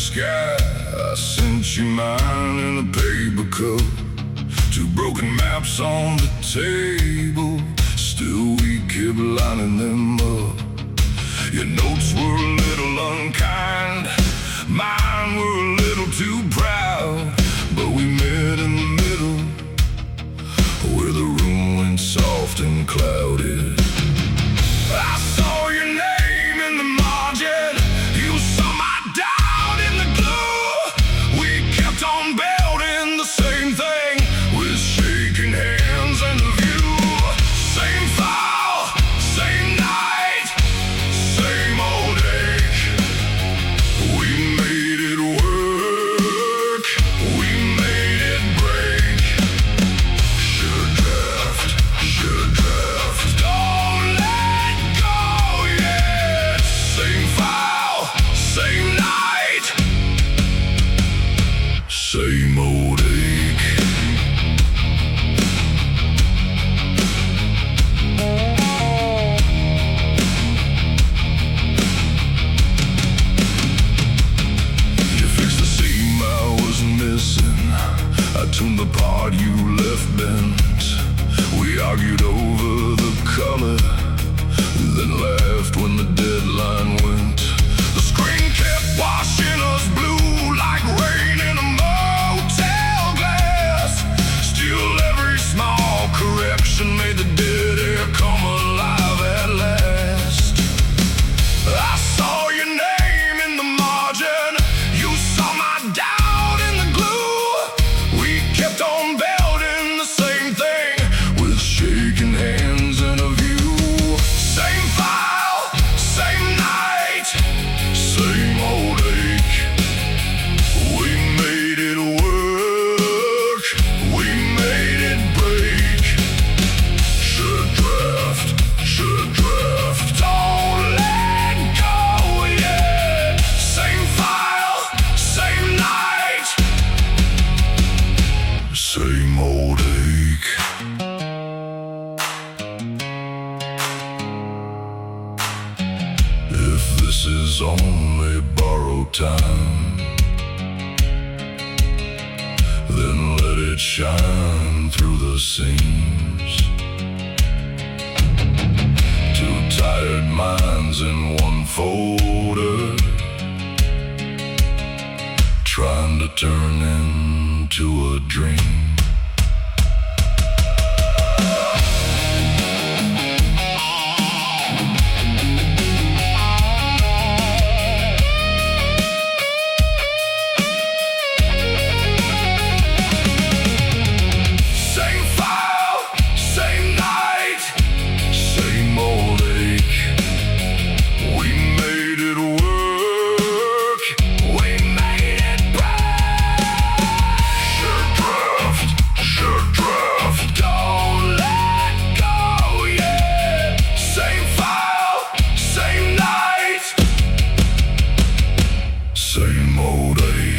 sky. I sent you mine in a paper cup. Two broken maps on the table. Still we kept lining them up. Your notes were a little unkind, mine were a little too proud. But we met in the middle, where the room went soft and clouded. I saw your name in the margin. You saw my doubt in the glue. We kept on building the same thing, with shaking hands and a view. Same file, same night, same old ache. We made it work, we made it break. Should draft, don't let go yet. Same file, same night, same old ache. You fixed the seam I was missing. I tuned the part you left bent. We argued over the color, then laughed when the deadline went. The screen kept washing us blue like rain in a motel glass. Still every small correction made the dead air come alive at last. I saw your name in the margin. You saw my doubt in the glue. We kept on building the same thing, with shaking hands and a view. Same file, same night, same old ache. We made it work, we made it break. Should draft, don't let go yet. Same file, same night, same old ache. If this is only borrowed time, then let it shine through the seams. Two tired minds in one folder, trying to turn into a dream. Same file, same night, same old ache. We made it work, we made it break. Should draft, don't let go yet. Same file, same night, same old ache.